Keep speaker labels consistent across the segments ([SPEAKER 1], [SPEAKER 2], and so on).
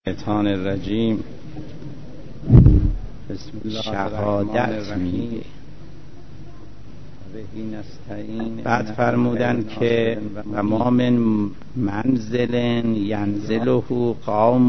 [SPEAKER 1] شیطان الرجیم. بسم الله شهادت میگه. بعد فرمودن که و ما من منزل ینزله قوم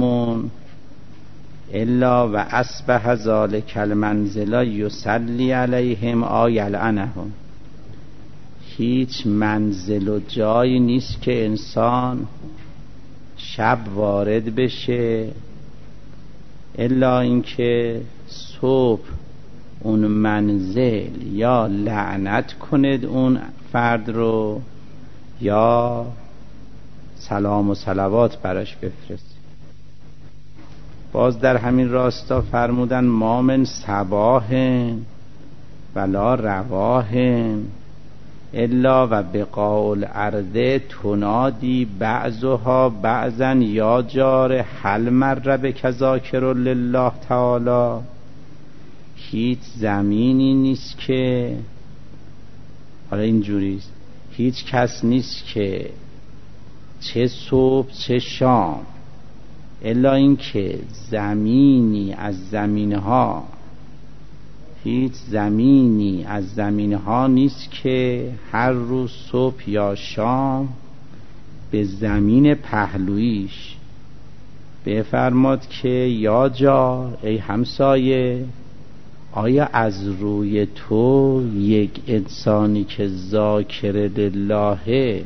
[SPEAKER 1] الا و اصبح ذلک المنزل یصلی علیهم آ یلعنهم. هیچ منزل و جایی نیست که انسان شب وارد بشه الا اینکه صبح اون منزل یا لعنت کند اون فرد رو یا سلام و صلوات براش بفرست. باز در همین راستا فرمودن ما من صباح ولا رواح الا و بقاء الارض تنادی بعضها بعضا یا جار هل مر بک ذاکر لله تعالی. هیچ زمینی نیست که حالا اینجوریست، هیچ کس نیست که چه صبح چه شام الا اینکه زمینی از زمینها، هیچ زمینی از زمینها نیست که هر روز صبح یا شام به زمین پهلویش بفرماد که یا جا ای همسایه، آیا از روی تو یک انسانی که ذاکر لله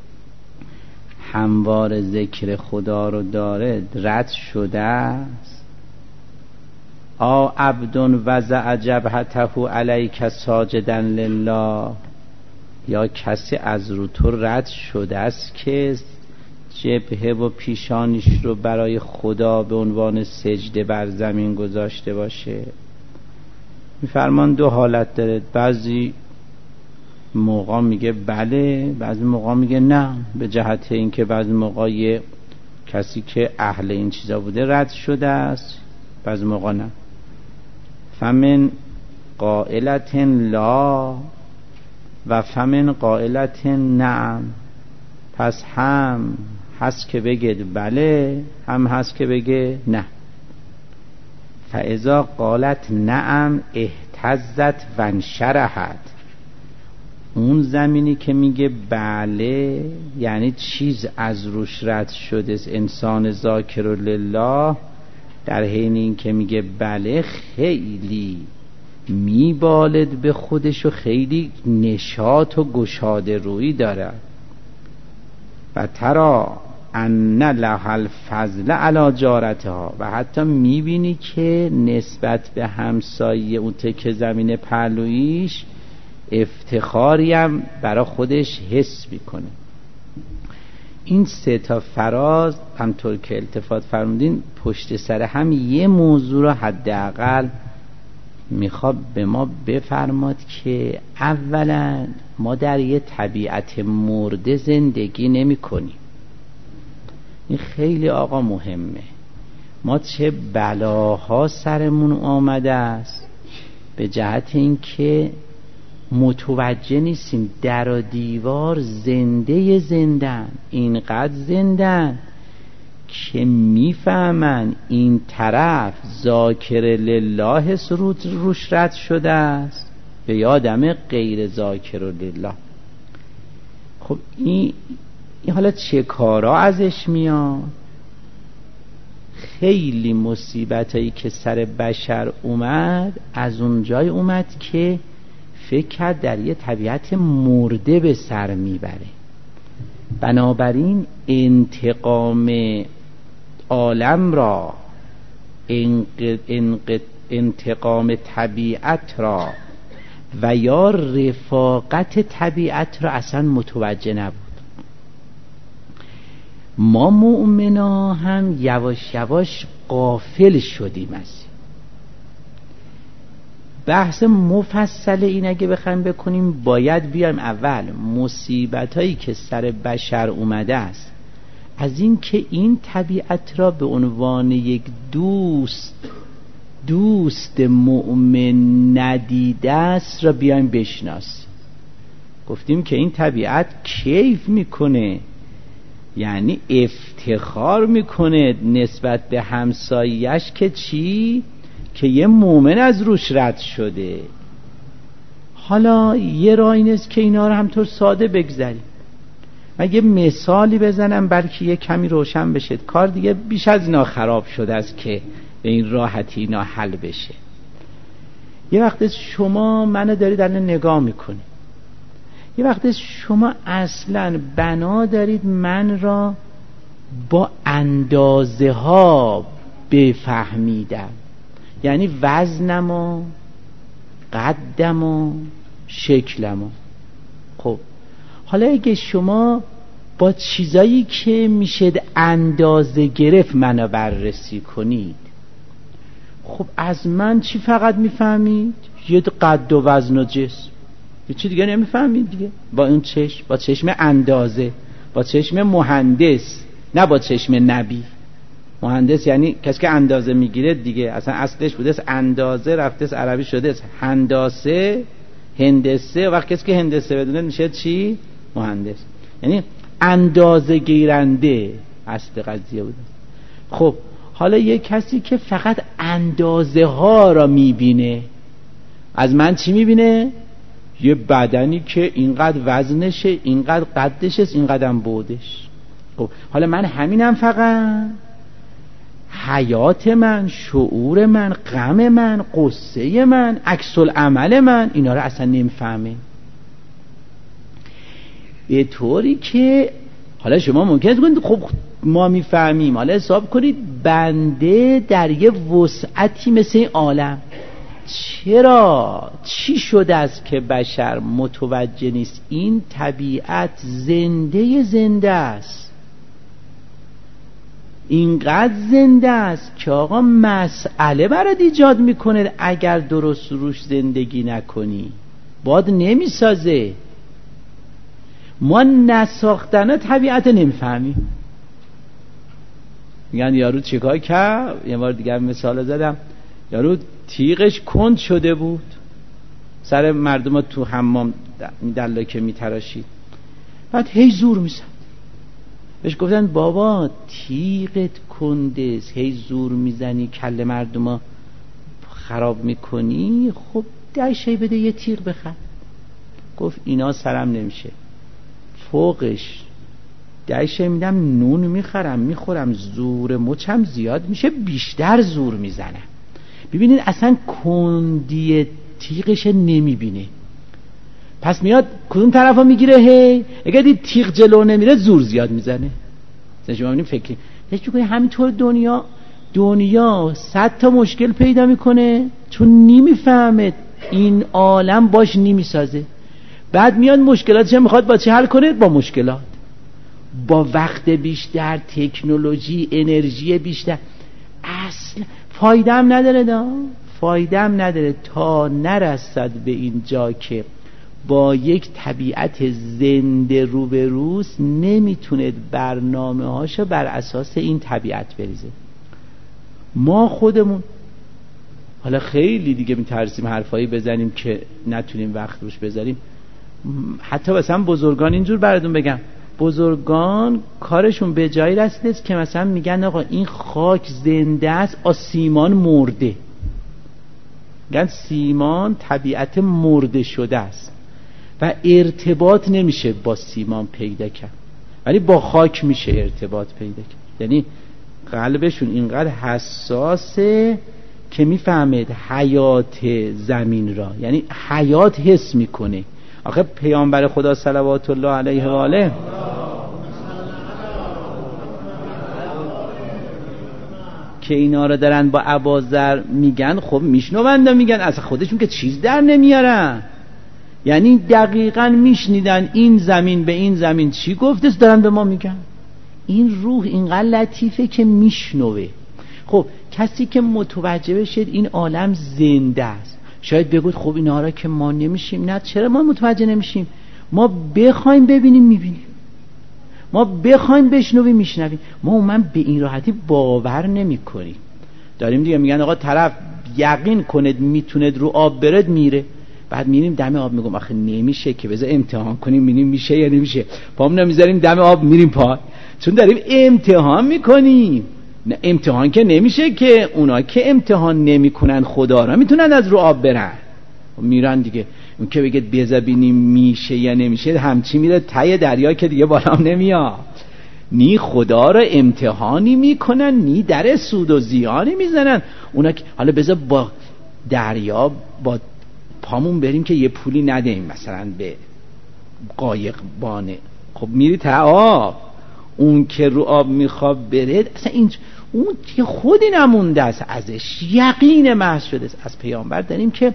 [SPEAKER 1] هموار ذکر خدا رو داره رد شده است؟ آ عبد وضع جبهته علیک ساجدا لله، یا کسی از رو تو رد شده است که جبهه و پیشانیش رو برای خدا به عنوان سجده بر زمین گذاشته باشه؟ میفرمان دو حالت داره، بعضی موقع میگه بله، بعضی موقع میگه نه، به جهت اینکه بعضی موقع یه کسی که اهل این چیزا بوده رد شده است، بعضی موقع نه. فمن قائلت لا و فمن قائلت نعم. پس هم هست که بگه بله، هم هست که بگه نه. فاذا قالت نعم اهتزت و انشرحت. اون زمینی که میگه بله یعنی چیز از روش رد شده، انسان ذاکر لله در حین این که میگه بله خیلی میبالد به خودش و خیلی نشاط و گشاده رویی داره. و ترا ان له الفضل علی جارتها، و حتی میبینی که نسبت به همسایه اون تکه زمین پهلویش افتخاری هم برای خودش حس میکنه. این سه تا فراز همطور که التفات فرمودین پشت سر هم یه موضوع رو حداقل میخواد به ما بفرماد که اولا ما در یه طبیعت مرده زندگی نمی کنیم. این خیلی آقا مهمه. ما چه بلاها سرمون آمده است به جهت این که متوجه نیستیم در و دیوار زنده زندن، اینقدر زندن که میفهمن این طرف ذاکر لله روش رد شده است به یادم غیر ذاکر لله. خب این حالا چه کارا ازش میاد؟ خیلی مصیبتایی که سر بشر اومد از اونجای اومد که فکر کرد در یه طبیعت مرده به سر میبره. بنابراین انتقام عالم را، انتقام طبیعت را و یا رفاقت طبیعت را اصلا متوجه نبود. ما مؤمنا هم یواش یواش غافل شدیم از بحث مفصل این. اگه بخوایم بکنیم باید بیایم اول مصیبت هایی که سر بشر اومده است از این که این طبیعت را به عنوان یک دوست مؤمن ندیده است را بیایم بشناسیم. گفتیم که این طبیعت کیف میکنه یعنی افتخار میکنه نسبت به همسایش که چی؟ که یه مومن از روش رد شده. حالا یه راه این است که اینا رو همطور ساده بگذاریم. من یه مثالی بزنم بلکه یه کمی روشن بشه. کار دیگه بیش از اینا خراب شده است که به این راحتی اینا حل بشه. یه وقت شما منو دارید الان نگاه میکنید، یه وقت شما اصلا بنا دارید من را با اندازه ها بفهمیدم، یعنی وزنم و قدم و شکلم و. خب حالا اگه شما با چیزایی که میشه اندازه گرفت منو بررسی کنید، خب از من چی فقط میفهمید؟ یه قد و وزن و جسم، یه چی دیگه نمیفهمید دیگه. با اون چشم، با چشم اندازه، با چشم مهندس، نه با چشم نبی. مهندس یعنی کسی که اندازه میگیره دیگه، اصلا اصلش بوده اندازه، رفته عربی شده هندسه، هندسه. وقتی کسی که هندسه بدونه میشه چی؟ مهندس. یعنی اندازه گیرنده اصل قضیه بوده. خب حالا یه کسی که فقط اندازه ها را میبینه، از من چی میبینه؟ یه بدنی که اینقدر وزنشه، اینقدر قدشه، اینقدر بودش. خب حالا من همینم، فقط حیات من، شعور من، غم من، قصه من، عکس العمل من، اینا رو اصلا نمیفهمه. به طوری که حالا شما ممکنه کنید خب ما میفهمیم، حالا حساب کنید بنده در یه وسعتی مثل این عالم، چرا چی شده است که بشر متوجه نیست این طبیعت زنده است، اینقدر زنده است که آقا مسئله برات ایجاد میکنه اگر درست روش زندگی نکنی باد نمیسازه. ما نساختن طبیعت نمیفهمیم. میگن یارو چیکار کرد، یه بار دیگه مثال زدم، یارو تیغش کند شده بود، سر مردم تو حمام دلاکه میتراشید، بعد هی زور میزد. بهش گفتن بابا تیغت کنده، هی زور میزنی کله مردم خراب میکنی، خب 10 شی بده یه تیغ بخر. گفت اینا سرم نمیشه، فوقش 10 شی میدم نون میخرم میخورم، زور مچم زیاد میشه، بیشتر زور میزنم. ببینید اصلا کندی تیغش نمیبینه، پس میاد کدوم طرفا میگیره؟ هی اگه دید تیغ جلو نمیره زور زیاد میزنه. شما ببینید فکر کنید همینطور دنیا 100 تا مشکل پیدا میکنه چون نمیفهمه این عالم باش نمیسازه. بعد میاد مشکلاتش میخواد با چه حل کنه؟ با مشکلات، با وقت بیشتر، تکنولوژی، انرژی بیشتر. اصلا فایده هم نداره تا نرسد به این جا که با یک طبیعت زنده روبروست، نمیتونه برنامه هاشو بر اساس این طبیعت بریزه. ما خودمون حالا خیلی دیگه میترسیم حرفایی بزنیم که نتونیم وقت روش بذاریم. حتی مثلا بزرگان اینجور براتون بگم، بزرگان کارشون به جایی رسیده است که مثلا میگن آقا این خاک زنده است، سیمان مرده. میگن سیمان طبیعت مرده شده است و ارتباط نمیشه با سیمان پیدا کرد، ولی با خاک میشه ارتباط پیدا کرد. یعنی قلبشون اینقدر حساسه که میفهمید حیات زمین را، یعنی حیات حس میکنه. آخه پیامبر خدا صلوات الله علیه و آله که اینا رو دارن با اباذر میگن، خب میشنوند میگن، از خودشون که چیز در نمیارن. یعنی دقیقاً میشنیدن این زمین به این زمین چی گفته است، دارن به ما میگن. این روح اینقدر لطیفه که میشنوه. خب کسی که متوجه بشه این عالم زنده است، شاید بگید خب اینا را که ما نمیشیم. نه، چرا ما متوجه نمیشیم؟ ما بخوایم ببینیم میبینیم، ما بخوایم بشنویم میشنویم. ما من به این راحتی باور نمی کنیم. داریم دیگه میگن آقا طرف یقین کنید میتوند رو آب برد میره، بعد میریم دم آب میگم آخه نمیشه که، بذار امتحان کنیم ببینیم میشه یا نمیشه. پام نمیذاریم دم آب میریم پا، چون داریم امتحان میکنیم. نه امتحان که نمیشه که، اونا که امتحان نمیکنن خدا را میتونن از رو آب برن، میرن دیگه. اون که بگه بذار ببینیم میشه یا نمیشه، همچی میره ته دریا که دیگه بالا نمیاد. نی خدا را امتحانی میکنن، نی در سود و زیانی میزنن. اونا که حالا بذار با دریا با پامون بریم که یه پولی ندهیم مثلا به قایق بانه، خب میری ته آب. اون که رو آب میخواد بره اصلا اون که خودی نمونده است ازش، یقین محض شده است. از پیامبر داریم که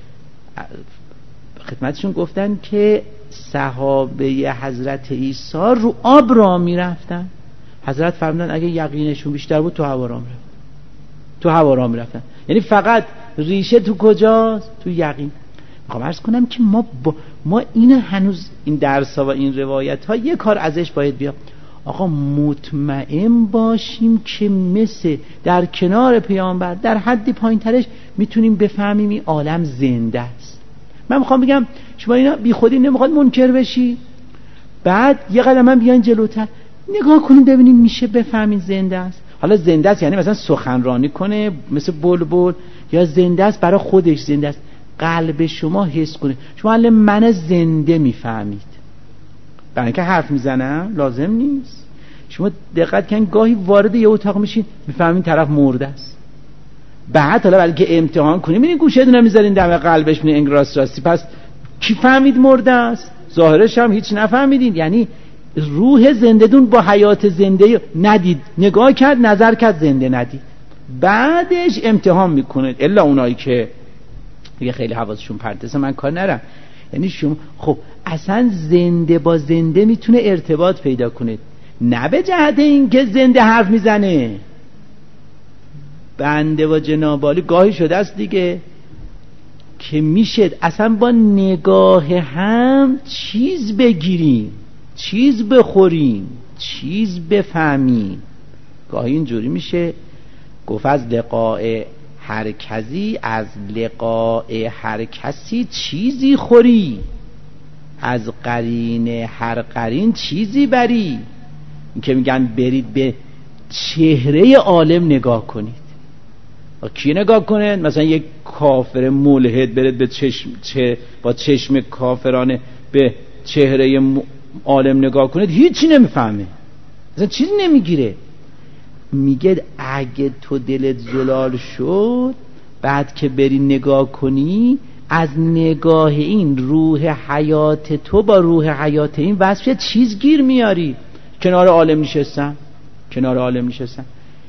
[SPEAKER 1] خدمتشون گفتن که صحابه حضرت عیسی رو آب را میرفتن، حضرت فرمودن اگه یقینشون بیشتر بود تو هوا را میرفتن. یعنی فقط ریشه تو کجاست؟ تو یقین. میخوام عرض کنم که ما این هنوز این درس ها و این روایت ها یه کار ازش باید بیا. آقا مطمئن باشیم که مثل در کنار پیامبر در حدی پایین ترش میتونیم بفهمیم این عالم زنده است. من میخوام بگم شما اینا بی خودی نمیخواد منکر بشی، بعد یه قدم هم بیاین جلوتر نگاه کنیم ببینیم میشه بفهمین زنده است. حالا زنده است یعنی مثلا سخنرانی کنه مثل بلبل، یا زنده است برای خودش زنده است قلب شما حس کنه. شما الان من زنده میفهمید، برای اینکه حرف میزنم لازم نیست. شما دقت کن گاهی وارد یه اتاق میشین میفهمین طرف مرده است، بعد حالا برای که امتحان کنیم این گوشه‌تون رو میذارین دم قلبش میونه انگراس راستی، پس کی فهمید مرده است؟ ظاهرش هم هیچ نفهمیدین. یعنی روح زنده‌دون با حیات زنده ندید، نگاه کرد نظر کرد زنده ندید، بعدش امتحان میکنه. الا اونایی که دیگه خیلی حواسشون پرتست من کار نرم. یعنی شما خب اصلا زنده با زنده میتونه ارتباط پیدا کنه، نه به جهت این که زنده حرف میزنه. بنده و جنابالی گاهی شده است دیگه که میشه اصلا با نگاه هم چیز بگیریم، چیز بخوریم، چیز بفهمیم. گاهی اینجوری میشه گفت از لقاء هر کسی، از لقاء هر کسی چیزی خوری، از قرین هر قرین چیزی بری. این که میگن برید به چهره عالم نگاه کنید. کی نگاه کنه؟ مثلا یک کافر ملحد برید به با چشم کافرانه به چهره عالم نگاه کنید هیچی نمیفهمه، مثلا چیزی نمیگیره. میگه اگه تو دلت زلال شد بعد که بری نگاه کنی، از نگاه این روح حیات تو با روح حیات این وصف چیز گیر میاری. کنار عالم نشستن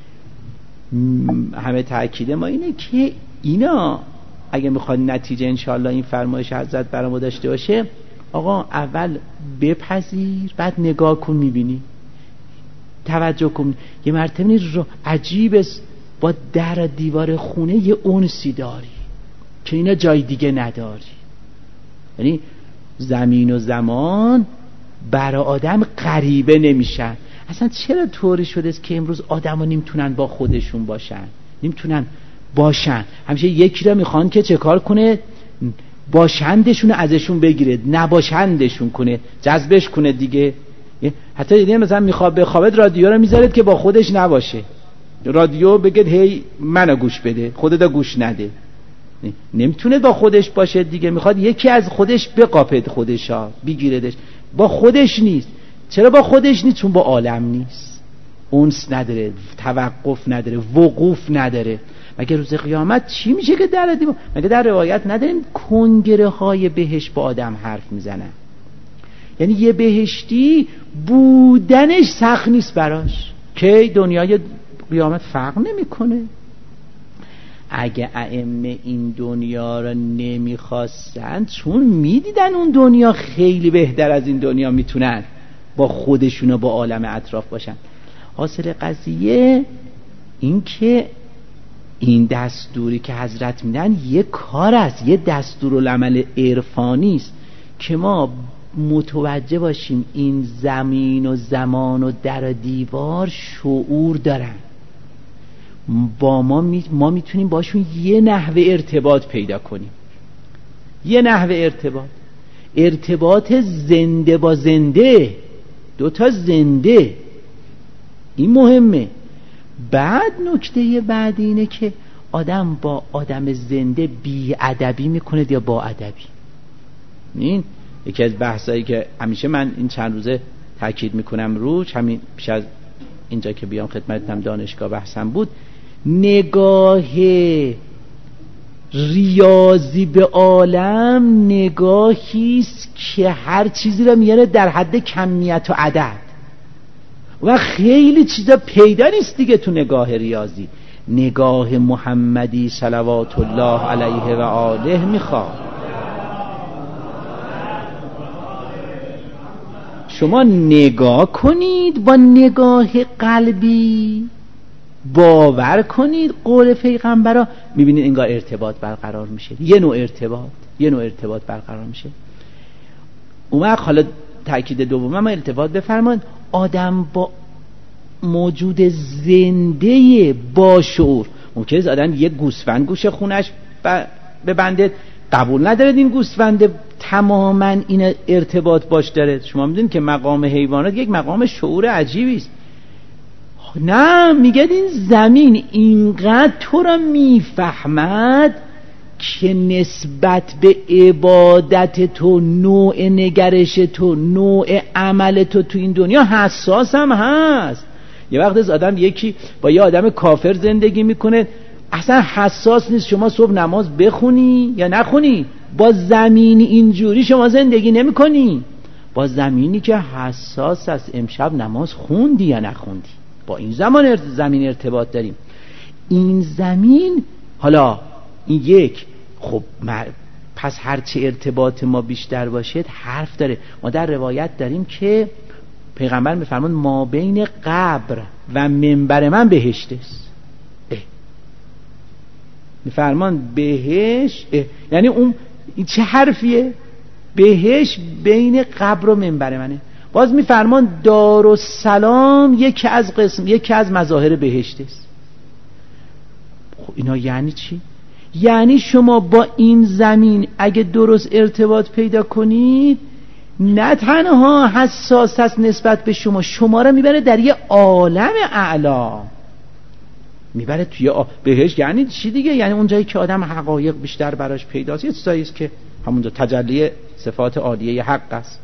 [SPEAKER 1] همه تأکید ما اینه که اینا اگه میخواد نتیجه انشاءالله این فرمایش حضرت برامو داشته باشه، آقا اول بپذیر بعد نگاه کن میبینی، توجه کن. یه مرتبه عجیب است با در دیوار خونه یه انسی داری که اینا جای دیگه نداری. یعنی زمین و زمان برای آدم غریبه نمیشن. اصلا چرا طوری شده است که امروز آدم ها نمیتونن با خودشون باشن، همیشه یکی را میخوان که چه کار کنه؟ باشندشون ازشون بگیره، نباشندشون کنه، جذبش کنه دیگه. حتی دیدین مثلا میخواد بخوابد رادیو رو میذارید که با خودش نباشه، رادیو بگید هی منو گوش بده، خودت گوش نده. نمیتونه با خودش باشه دیگه، میخواد یکی از خودش بقاپد، خودشا بگیردش، با خودش نیست. چرا با خودش نیست؟ چون با عالم نیست، انس نداره، توقف نداره، وقوف نداره. مگه روز قیامت چی میشه که مگه در روایت نداریم کنگره های بهشت با آدم حرف میزنن؟ یعنی یه بهشتی بودنش سخت نیست براش که دنیای قیامت فرق نمیکنه. اگه ائمه این دنیا رو نمیخواستن، چون میدیدن اون دنیا خیلی بهتر از این دنیا میتونن با خودشون و با عالم اطراف باشن. حاصل قضیه این که این دستوری که حضرت میدن یه کار است، یه دستورالعمل عرفانی است که ما متوجه باشیم این زمین و زمان و در و دیوار شعور دارن، با ما میتونیم باشون یه نحوه ارتباط پیدا کنیم، یه نحوه ارتباط زنده با زنده، دوتا زنده. این مهمه. بعد نکته بعد اینه که آدم با آدم زنده بی ادبی میکنه یا با ادبی. این یکی از بحثایی که همیشه من این چند روزه تاکید میکنم روش، همین پیش از اینجا که بیام خدمتتم دانشگاه بحثم بود. نگاه ریاضی به عالم نگاهیست که هر چیزی رو میاره در حد کمیت و عدد و خیلی چیزا پیدا نیست دیگه تو نگاه ریاضی. نگاه محمدی صلوات الله علیه و آله میخواد. شما نگاه کنید با نگاه قلبی، باور کنید قول پیغمبرا، میبینید انگار ارتباط برقرار میشه. یه نوع ارتباط برقرار میشه. اون وقت حالا تأکید دوم ما ارتباط بفرمایید. آدم با موجود زنده با شعور. ممکنه آدم یه گوسفند گوش خونش ببنده، قبول ندارد این گوسفنده تماما این ارتباط باش داره. شما میدونید که مقام حیوانات یک مقام شعور عجیبی است. نه، میگه این زمین اینقدر تو را میفهمد که نسبت به عبادت تو، نوع نگرش تو، نوع عمل تو این دنیا حساس هم هست. یه وقت از آدم یکی با یه آدم کافر زندگی میکنه، اصلا حساس نیست شما صبح نماز بخونی یا نخونی. با زمینی اینجوری شما زندگی نمی کنی. با زمینی که حساس است امشب نماز خوندی یا نخوندی. با این زمین ارتباط داریم. این زمین حالا این یک، خب پس هرچه ارتباط ما بیشتر باشد حرف داره. ما در روایت داریم که پیغمبر میفرمان ما بین قبر و منبر من بهشت است. میفرمان بهشت، یعنی اون چه حرفیه؟ بهشت بین قبر و منبر منه. باز میفرمان دارالسلام یکی از مظاهر بهشت است. خب اینا یعنی چی؟ یعنی شما با این زمین اگه درست ارتباط پیدا کنید، نه تنها حساس است نسبت به شما را میبره در یه عالم اعلا، میبره توی بهشت. یعنی چی دیگه؟ یعنی اونجایی که آدم حقایق بیشتر براش پیداست. یه چیزایی است که همونجا تجلی صفات عالیه حق است.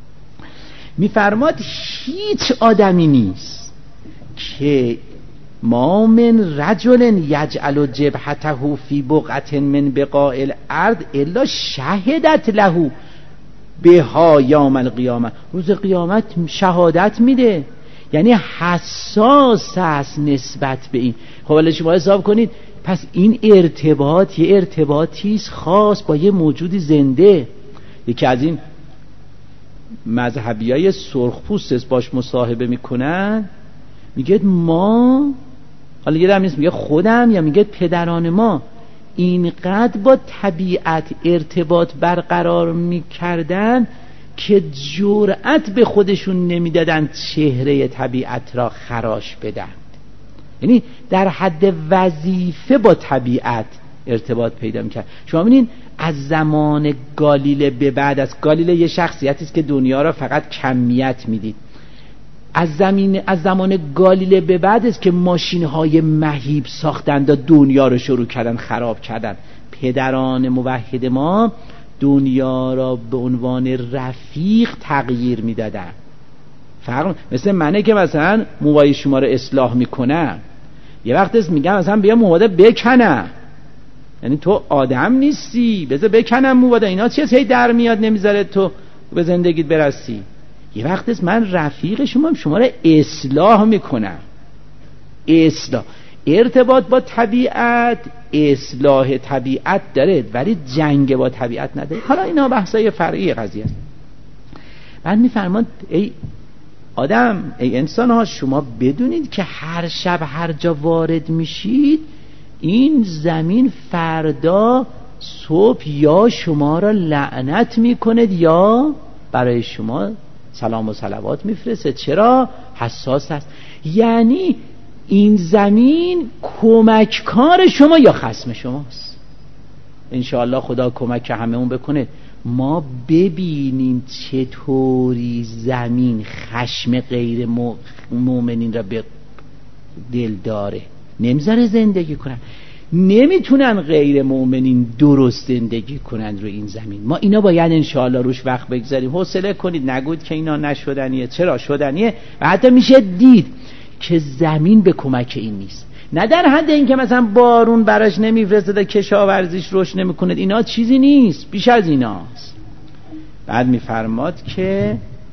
[SPEAKER 1] میفرماد هیچ آدمی نیست که ما من رجل یجعل جبهته فی بقعة من بقاع الارض الا شهدت له بها یوم القیامه. روز قیامت شهادت میده. یعنی حساس است نسبت به این. خب حالا شما حساب کنید، پس این ارتباط یه ارتباطی است خاص با یه موجود زنده. یکی از این مذهبیای سرخپوست است باش مصاحبه میکنن، میگه ما، حالا یه دم نیست میگه خودم یا میگه پدران ما اینقدر با طبیعت ارتباط برقرار میکردن که جرأت به خودشون نمیدادن چهره طبیعت را خراش بدن. یعنی در حد وظیفه با طبیعت ارتباط پیدا میکرد. شما ببینید از زمان گالیله به بعد، از گالیله یه شخصیتی است که دنیا را فقط کمیت میدید. از زمان گالیله به بعد است که ماشین‌های مهیب ساختند و دنیا رو شروع کردن خراب کردن. پدران موحد ما دنیا را به عنوان رفیق تغییر میدادن. فرق مثل منه که مثلا موهای شما رو اصلاح میکنم، یه وقت است میگم مثلا بیا موهاده بکنم، یعنی تو آدم نیستی، بذار بکنم موهاده، اینا چیه هی در میاد نمیذاره تو به زندگیت برسی. یه وقت است من رفیق شما رو اصلاح میکنم. اصلاح، ارتباط با طبیعت، اصلاح طبیعت داره ولی جنگ با طبیعت نداره. حالا اینا بحثای فرعی قضیه است. بعد میفرماد ای آدم، ای انسان ها، شما بدونید که هر شب هر جا وارد میشید این زمین فردا صبح یا شما را لعنت میکند یا برای شما سلام و صلوات میفرسته. چرا؟ حساس است. یعنی این زمین کمککار شما یا خصم شماست. انشاءالله خدا کمک هممون بکنه ما ببینیم چطوری زمین خشم غیر مؤمنین را به دل داره، نمیذاره زندگی کنن. نمیتونن غیر مؤمنین درست زندگی کنن رو این زمین. ما اینا باید انشاءالله روش وقت بگذاریم. حوصله کنید، نگوید که اینا نشدنیه. چرا شدنیه؟ و حتی میشه دید که زمین به کمک این نیست. نه در حد این که مثلا بارون براش نمیفرسته، کشاورزیش رشد نمیکنه، اینا چیزی نیست، بیش از ایناست. بعد میفرماد که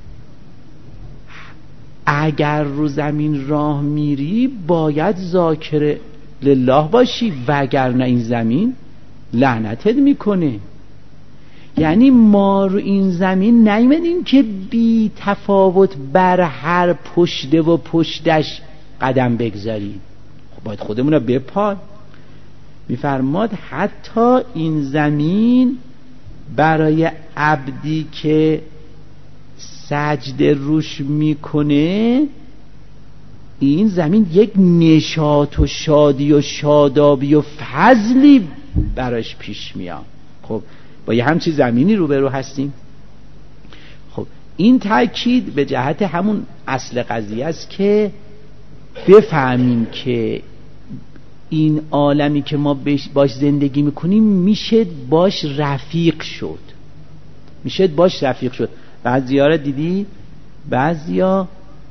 [SPEAKER 1] اگر رو زمین راه میری باید ذاکر لله باشی، وگرنه این زمین لعنتت میکنه. یعنی ما رو این زمین نیومدیم که بی تفاوت بر هر پشته و پشتش قدم بگذاریم، خب باید خودمون رو بپال. میفرماد حتی این زمین برای عبدی که سجده روش میکنه، این زمین یک نشاط و شادی و شادابی و فضلی براش پیش میاد. خب با یه همچی زمینی روبرو هستیم. خب این تأکید به جهت همون اصل قضیه است که بفهمیم که این عالمی که ما باش زندگی میکنیم میشه باش رفیق شد، میشه باش رفیق شد. بعضیا رو دیدی، بعضیا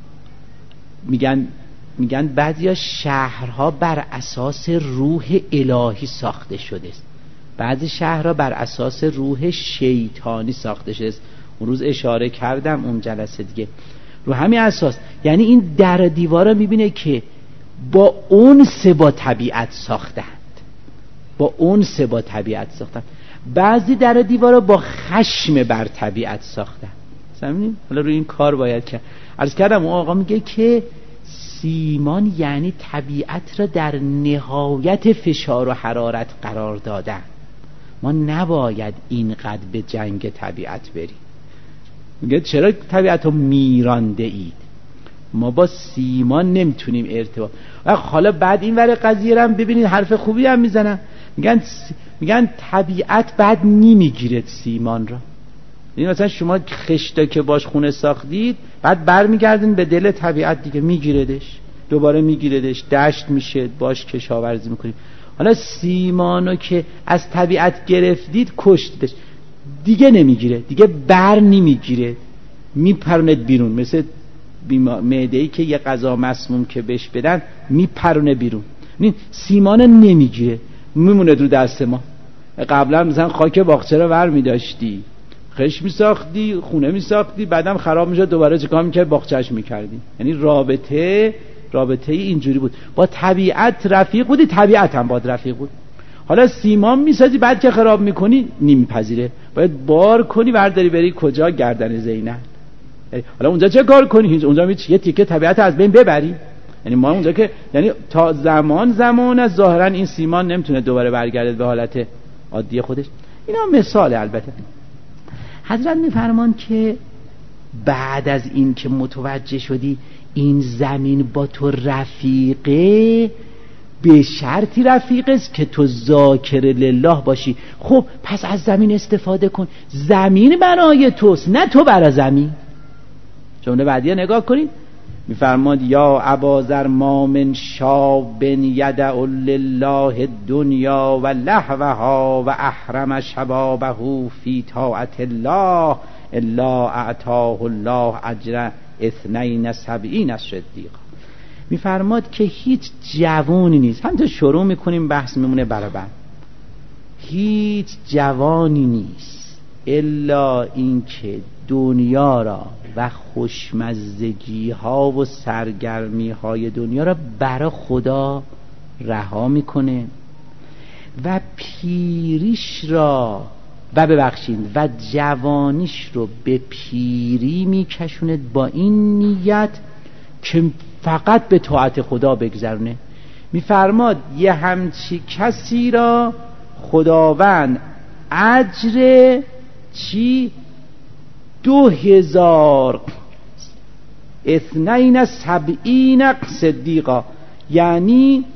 [SPEAKER 1] میگن بعضیا شهرها بر اساس روح الهی ساخته شده است، بعضی شهرها بر اساس روح شیطانی ساخته شده است. اون روز اشاره کردم اون جلسه دیگه رو همین اساس. یعنی این در دیوارا میبینه که با انس با طبیعت ساختند، با انس با طبیعت ساختند. بعضی در دیوارا با خشم بر طبیعت ساختند. سمینیم؟ حالا روی این کار باید کرد. عرض کردم اون آقا میگه که سیمان یعنی طبیعت را در نهایت فشار و حرارت قرار دادن. ما نباید اینقدر به جنگ طبیعت بریم. میگه چرا طبیعت رو میرانده اید؟ ما با سیمان نمیتونیم ارتباط. حالا بعد این ور قضیه هم ببینید حرف خوبی هم میزنن، میگن طبیعت بعد نمیگیره سیمان را. این مثلا شما خشتا که باش خونه ساختید، بعد برمیگردین به دل طبیعت دیگه، میگیردش، دوباره میگیردش، دشت میشه، باش کشاورزی میکنید. حالا سیمانو که از طبیعت گرفتید کشتیدش، دیگه نمیگیره، دیگه بر نمیگیره، میپرند بیرون. مثل معده‌ای که یه غذا مسموم که بهش بدن میپرونه بیرون. سیمان نمیگیره، میمونه رو دست ما. قبلا مثلا خاک باغچه رو ور میداشتی، خش میساختی، خونه میساختی، بعدم خراب میشد، دوباره چیکار میکرد؟ باغچه‌اش میکردی. یعنی رابطه اینجوری بود. با طبیعت رفیق بودی، طبیعت هم با رفیق بود. حالا سیمان میسازی، بعد که خراب میکنی نمیپذیره، باید بار کنی برداری بری کجا؟ گردن زینب. حالا اونجا چه کار کنی؟ اونجا یه تیکه طبیعت از بین ببری. یعنی ما اونجا که یعنی تا زمان از ظاهرا این سیمان نمیتونه دوباره برگرده به حالت عادی خودش. اینا مثاله. البته حضرت میفرمان که بعد از این که متوجه شدی این زمین با تو رفیقه، به شرطی رفیق است که تو ذاکر لله باشی. خب پس از زمین استفاده کن، زمین برای توست نه تو برای زمین. جمله بعدیه نگاه کنید، میفرماد یا اباذر ما من شاب یدع لله الدنیا و لهوها و احرم شبابه فی طاعت الله الا اعطاه الله اجر 72 صدیقا. میفرماد که هیچ جوانی نیست، همینطور شروع میکنیم بحث میمونه برابر، هیچ جوانی نیست الا این که دنیا را و خوشمزگی ها و سرگرمی های دنیا را برای خدا رها میکنه و پیریش را و جوانیش رو به پیری میکشونه با این نیت که فقط به طاعت خدا بگذرونه. میفرماد یه همچی کسی را خداوند اجر 72 صدیقا، یعنی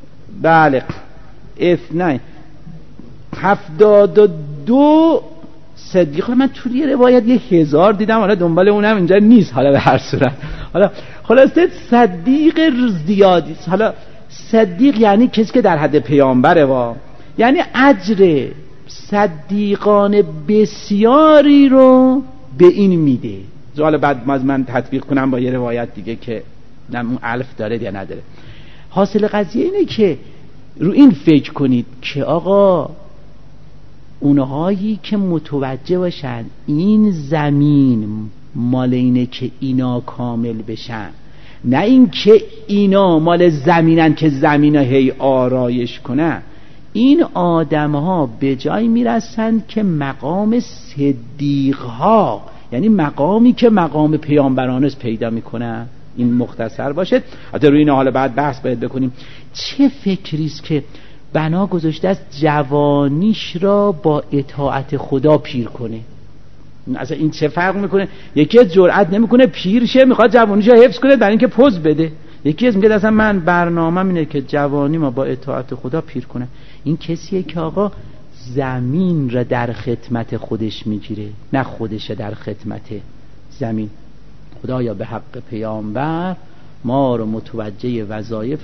[SPEAKER 1] 72 صدیق، من توی روایت 1000 دیدم، حالا دنبال اونم اینجا نیست، حالا به هر صورت حالا خلاصه صدیق زیادی. حالا صدیق یعنی کسی که در حد پیامبره، یعنی اجر صدیقان بسیاری رو به این میده. حالا بعد من تطبیق کنم با یه روایت دیگه که اون الف داره یا نداره. حاصل قضیه اینه که رو این فکر کنید که آقا اونهایی که متوجه باشن این زمین مال اینه که اینا کامل بشن، نه این که اینا مال زمینن که زمین هی آرایش کنن، این آدم ها به جای میرسن که مقام صدیق ها، یعنی مقامی که مقام پیامبران است پیدا میکنن. این مختصر باشه. حتی روی این حالا بعد بحث باید بکنیم چه فکریست که بنا گذاشته است جوانیش را با اطاعت خدا پیر کنه. اصلا این چه فرق میکنه؟ یکی جرئت نمیکنه پیر شه، میخواد جوانیش رو حفظ کنه برای اینکه پوز بده. یکی از میگه اصلا من برنامه‌م اینه که جوانی ما با اطاعت خدا پیر کنه. این کسیه که آقا زمین را در خدمت خودش میگیره، نه خودش در خدمت زمین. خدایا به حق پیامبر ما رو متوجه وظایف